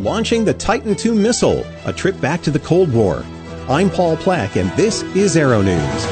Launching the Titan II missile, a trip back to the Cold War. I'm Paul Plack, and this is Aero News.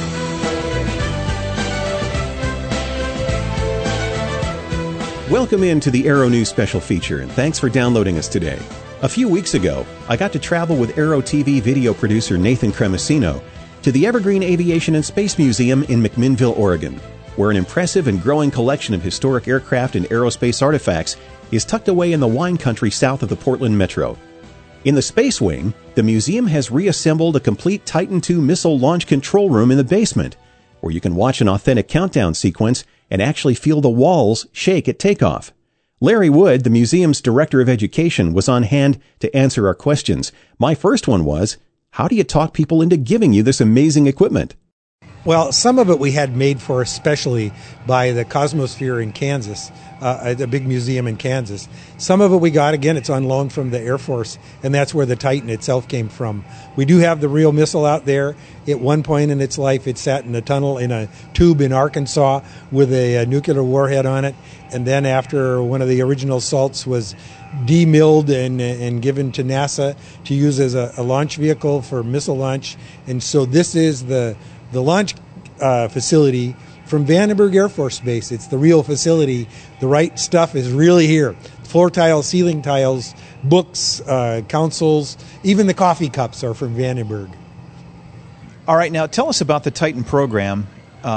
Welcome into the Aero News special feature, and thanks for downloading us today. A few weeks ago, I got to travel with Aero TV video producer Nathan Cremasino to the Evergreen Aviation and Space Museum in McMinnville, Oregon, where an impressive and growing collection of historic aircraft and aerospace artifacts is tucked away in the wine country south of the Portland metro. In the Space Wing, the museum has reassembled a complete Titan II missile launch control room in the basement, where you can watch an authentic countdown sequence and actually feel the walls shake at takeoff. Larry Wood, the museum's director of education, was on hand to answer our questions. My first one was, how do you talk people into giving you this amazing equipment? Well, some of it we had made for us specially by the Cosmosphere in Kansas, a big museum in Kansas. Some of it we got, again, it's on loan from the Air Force, and that's where the Titan itself came from. We do have the real missile out there. At one point in its life, it sat in a tunnel in a tube in Arkansas with a nuclear warhead on it, and then after one of the original salts was demilled and given to NASA to use as a launch vehicle for missile launch. And so this is the launch facility from Vandenberg Air Force Base. It's the real facility. The right stuff is really here. Floor tiles, ceiling tiles, books, consoles, even the coffee cups are from Vandenberg. All right, now tell us about the Titan program.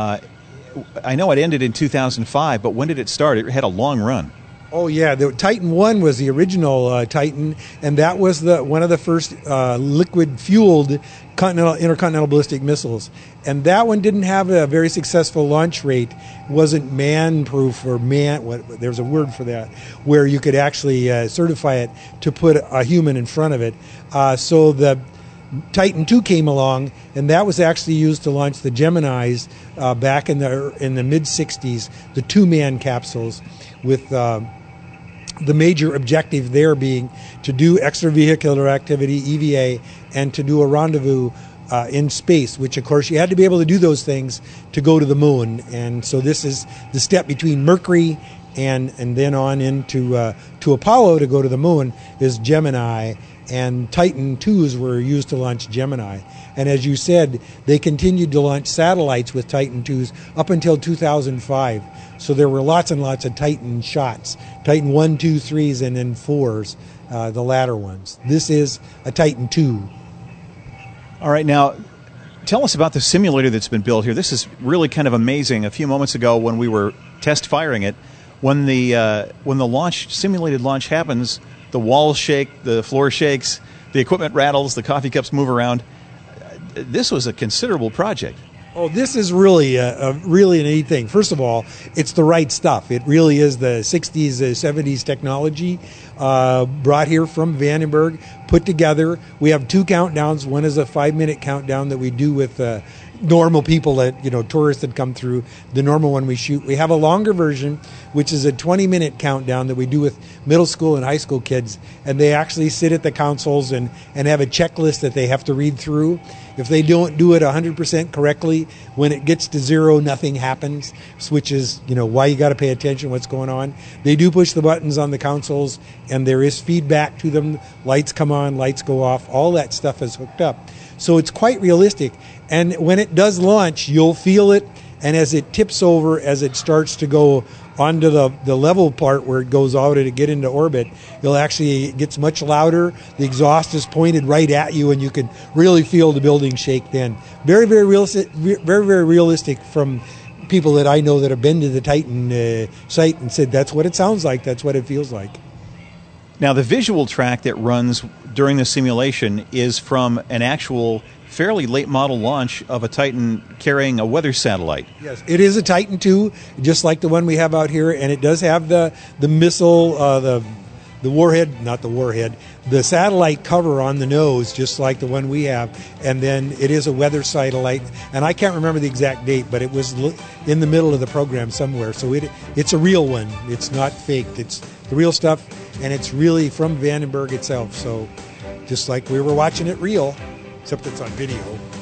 I know it ended in 2005, but when did it start? It had a long run. Oh, yeah. The Titan 1 was the original Titan, and that was one of the first liquid-fueled intercontinental ballistic missiles. And that one didn't have a very successful launch rate. It wasn't man-proof or there's a word for that, where you could actually certify it to put a human in front of it. So the Titan II came along, and that was actually used to launch the Geminis back in the mid-'60s, the two-man capsules, with the major objective there being to do extravehicular activity, EVA, and to do a rendezvous in space, which, of course, you had to be able to do those things to go to the moon. And so this is the step between Mercury and then on into to Apollo to go to the moon is Gemini, and Titan IIs were used to launch Gemini. And as you said, they continued to launch satellites with Titan IIs up until 2005. So there were lots and lots of Titan shots, Titan 1, 2, 3s, and then 4s, the latter ones. This is a Titan II. All right, now tell us about the simulator that's been built here. This is really kind of amazing. A few moments ago when we were test firing it, when the simulated launch happens, the walls shake, the floor shakes, the equipment rattles, the coffee cups move around. This was a considerable project. Oh, this is really a really neat thing. First of all, it's the right stuff. It really is the 60s, 70s technology brought here from Vandenberg, put together. We have two countdowns. One is a 5-minute countdown that we do with normal people tourists that come through. The normal one we shoot. We have a longer version, which is a 20-minute countdown that we do with middle school and high school kids, and they actually sit at the consoles and have a checklist that they have to read through. If they don't do it 100% correctly, when it gets to 0, nothing happens, which is why you got to pay attention to what's going on. They do push the buttons on the consoles, and there is feedback to them. Lights come on, lights go off. All that stuff is hooked up. So it's quite realistic. And when it does launch, you'll feel it. And as it tips over, as it starts to go onto the level part where it goes out to get into orbit, it gets much louder. The exhaust is pointed right at you, and you can really feel the building shake then. Very, very realistic, very, very realistic from people that I know that have been to the Titan site and said that's what it sounds like, that's what it feels like. Now, the visual track that runs during the simulation is from an actual fairly late model launch of a Titan carrying a weather satellite. Yes, it is a Titan II, just like the one we have out here, and it does have the missile, the warhead, not the warhead, the satellite cover on the nose, just like the one we have, and then it is a weather satellite, and I can't remember the exact date, but it was in the middle of the program somewhere, so it's a real one. It's not faked. It's the real stuff, and it's really from Vandenberg itself, so just like we were watching it real, except it's on video.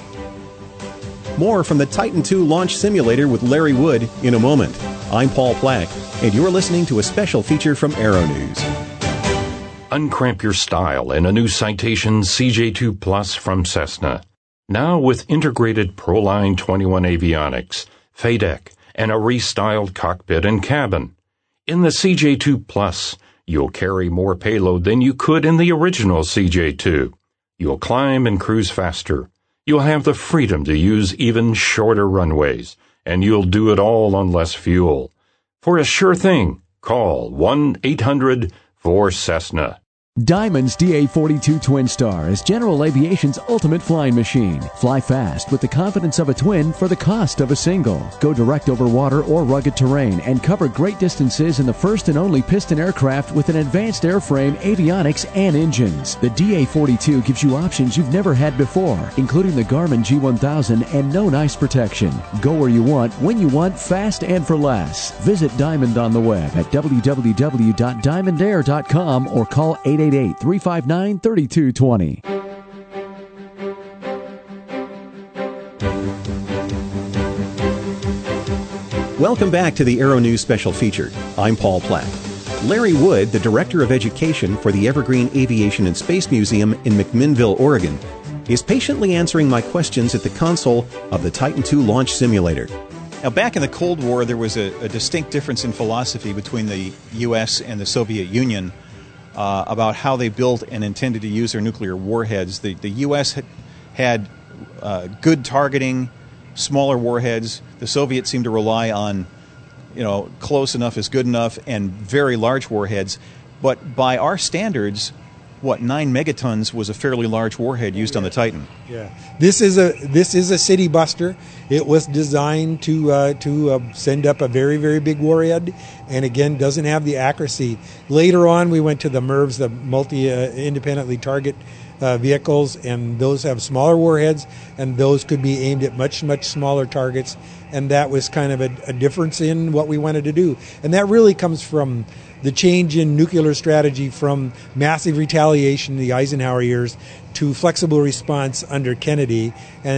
More from the Titan II launch simulator with Larry Wood in a moment. I'm Paul Plack, and you're listening to a special feature from Aero News. Uncramp your style in a new Citation CJ2 Plus from Cessna. Now with integrated Proline 21 avionics, FADEC, and a restyled cockpit and cabin. In the CJ2 Plus, you'll carry more payload than you could in the original CJ2. You'll climb and cruise faster. You'll have the freedom to use even shorter runways, and you'll do it all on less fuel. For a sure thing, call 1-800-4Cessna. Diamond's DA-42 Twin Star is General Aviation's ultimate flying machine. Fly fast with the confidence of a twin for the cost of a single. Go direct over water or rugged terrain and cover great distances in the first and only piston aircraft with an advanced airframe, avionics, and engines. The DA-42 gives you options you've never had before, including the Garmin G1000 and no ice protection. Go where you want, when you want, fast and for less. Visit Diamond on the web at www.diamondair.com or call 888-359-3220. Welcome back to the Aero News Special Feature. I'm Paul Platt. Larry Wood, the Director of Education for the Evergreen Aviation and Space Museum in McMinnville, Oregon, is patiently answering my questions at the console of the Titan II launch simulator. Now, back in the Cold War, there was a distinct difference in philosophy between the U.S. and the Soviet Union about how they built and intended to use their nuclear warheads. The U.S. had good targeting, smaller warheads. The Soviets seemed to rely on, close enough is good enough, and very large warheads. But by our standards, 9 megatons was a fairly large warhead used on the Titan. Yeah, this is a city buster. It was designed to send up a very, very big warhead, and again doesn't have the accuracy. Later on, we went to the MIRVs, the multi-independently target vehicles, and those have smaller warheads, and those could be aimed at much, much smaller targets, and that was kind of a difference in what we wanted to do. And that really comes from the change in nuclear strategy from massive retaliation in the Eisenhower years to flexible response under Kennedy,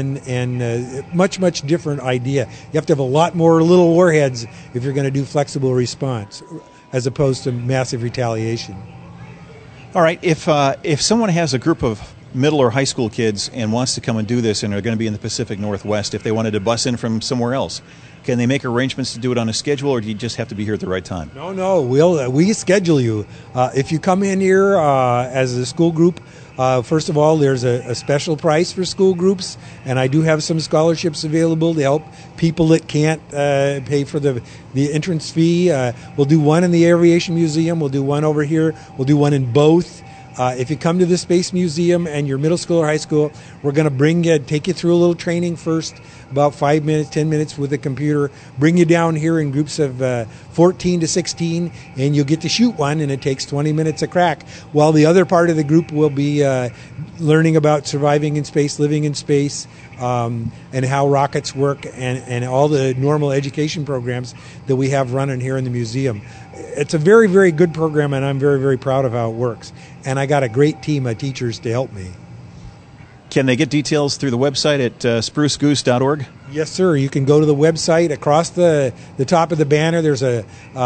and much, much different idea. You have to have a lot more little warheads if you're going to do flexible response as opposed to massive retaliation. All right, if someone has a group of middle or high school kids and wants to come and do this and are going to be in the Pacific Northwest, if they wanted to bus in from somewhere else, can they make arrangements to do it on a schedule, or do you just have to be here at the right time? No, we schedule you. If you come in here as a school group, first of all, there's a special price for school groups, and I do have some scholarships available to help people that can't pay for the entrance fee. We'll do one in the Aviation Museum. We'll do one over here. We'll do one in both. If you come to the Space Museum and you're middle school or high school, we're going to take you through a little training first, about 5 minutes, 10 minutes with a computer, bring you down here in groups of 14 to 16, and you'll get to shoot one, and it takes 20 minutes a crack, while the other part of the group will be learning about surviving in space, living in space, and how rockets work, and all the normal education programs that we have running here in the museum. It's a very, very good program, and I'm very, very proud of how it works. And I got a great team of teachers to help me. Can they get details through the website at sprucegoose.org? Yes, sir. You can go to the website. Across the top of the banner, there's an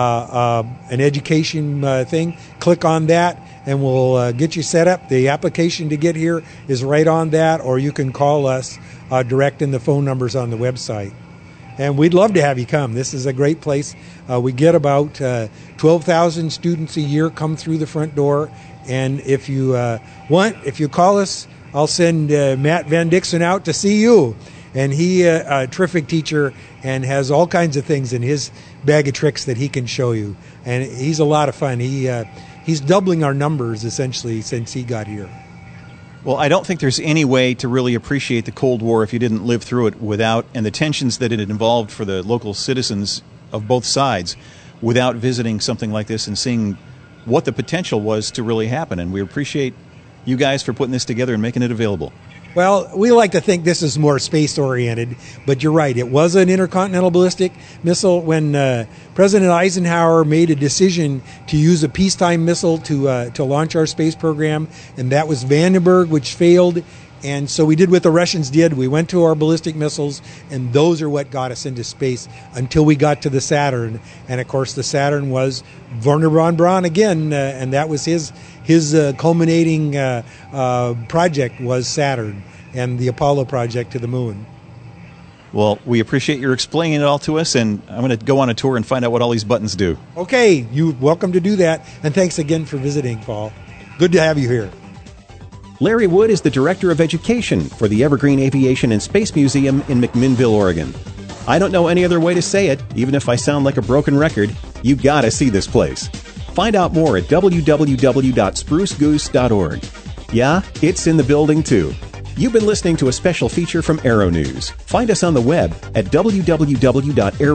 education thing. Click on that, and we'll get you set up. The application to get here is right on that, or you can call us direct in the phone numbers on the website. And we'd love to have you come. This is a great place. We get about 12,000 students a year come through the front door. And if you if you call us, I'll send Matt Van Dixon out to see you. And he a terrific teacher and has all kinds of things in his bag of tricks that he can show you. And he's a lot of fun. He's doubling our numbers essentially since he got here. Well, I don't think there's any way to really appreciate the Cold War if you didn't live through it without, and the tensions that it involved for the local citizens of both sides, without visiting something like this and seeing what the potential was to really happen. And we appreciate you guys for putting this together and making it available. Well, we like to think this is more space-oriented, but you're right. It was an intercontinental ballistic missile. When President Eisenhower made a decision to use a peacetime missile to launch our space program, and that was Vandenberg, which failed, And so we did what the Russians did. We went to our ballistic missiles, and those are what got us into space until we got to the Saturn. And of course, the Saturn was Wernher von Braun again, and that was his culminating project was Saturn and the Apollo project to the moon. Well, we appreciate your explaining it all to us, and I'm going to go on a tour and find out what all these buttons do. Okay, you're welcome to do that. And thanks again for visiting, Paul. Good to have you here. Larry Wood is the Director of Education for the Evergreen Aviation and Space Museum in McMinnville, Oregon. I don't know any other way to say it, even if I sound like a broken record. You gotta see this place. Find out more at www.sprucegoose.org. Yeah, it's in the building too. You've been listening to a special feature from Aero News. Find us on the web at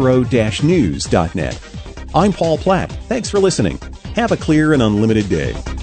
www.aero-news.net. I'm Paul Platt. Thanks for listening. Have a clear and unlimited day.